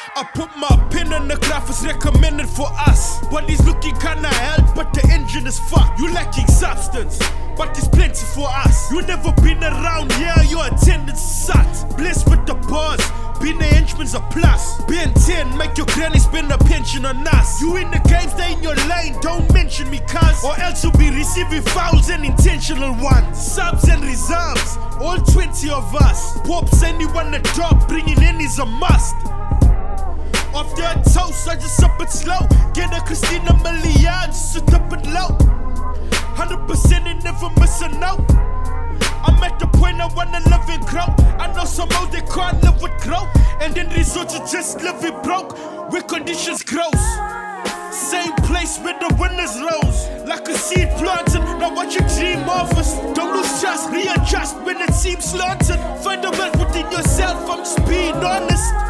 I put my pin in the graph, it's recommended for us. Body's looking kinda held, but the engine is fucked. You lacking substance, but there's plenty for us. You never been around here, your attendance sucks. Blessed with the bars, being a henchman's a plus. Ben 10, make your granny spend a pension on us. You in the game, stay in your lane, don't mention me cuz, or else you'll be receiving fouls and intentional ones. Subs and reserves, all 20 of us. Pops anyone the top, bringing in is a must. Off the toast, I just up it slow. Get a Christina Milian, just sit up it low. 100% and never miss a note. I'm at the point I wanna live and grow. I know some hoes they can't live with growth, and then resort to just living broke where conditions grows. Same place where the winners rose, like a seed planted. Now what you dream of us, don't lose trust, readjust when it seems slanted. Find a wealth within yourself, I'm just being honest.